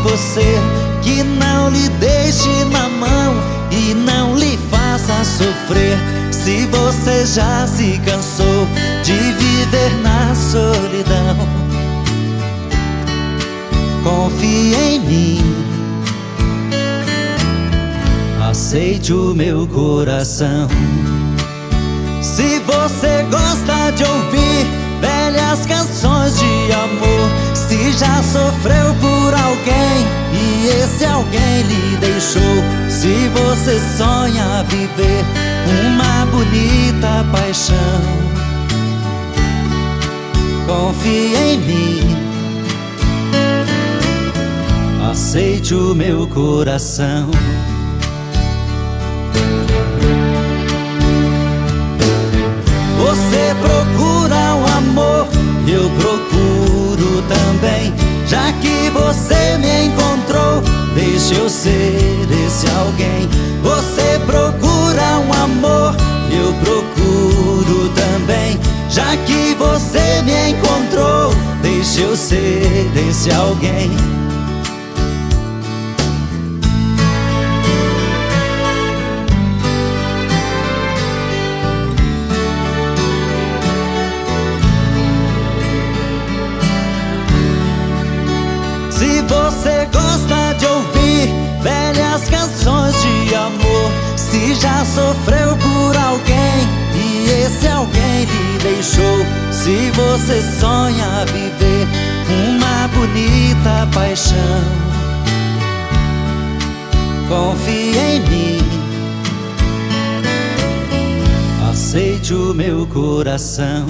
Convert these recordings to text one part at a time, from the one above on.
você, que não lhe deixe na mão e não lhe faça sofrer. Se você já se cansou de viver na solidão, confie em mim, aceite o meu coração. Se você gosta de ouvir velhas canções de amor, se já sofreu por alguém e esse alguém lhe deixou, se você sonha viver uma bonita paixão, confie em mim, aceite o meu coração. Você procura um amor, eu procuro também. Já que você me encontrou, deixe eu ser esse alguém. Você procura um amor, eu procuro também. Já que você me encontrou, deixe eu ser esse alguém. Se você gosta de ouvir velhas canções de amor, se já sofreu por alguém e esse alguém lhe deixou, se você sonha viver uma bonita paixão, confie em mim, aceite o meu coração.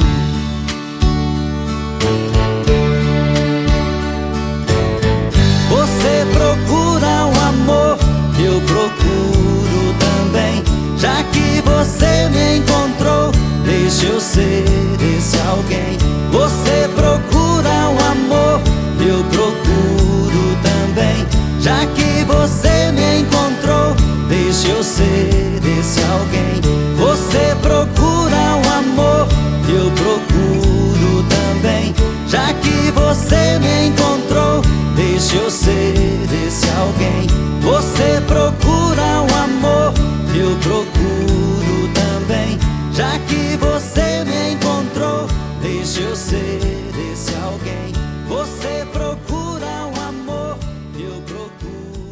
Você procura um amor, eu procuro também. Já que você me encontrou, deixe eu ser esse alguém. Você procura um amor, eu procuro também. Já que você me encontrou, deixe eu ser esse alguém. Você procura um amor, eu procuro também. Já que você me encontrou, deixe eu ser esse alguém. Você procura um amor, eu procuro também. Já que você me encontrou, deixe eu ser esse alguém. Você procura um amor, eu procuro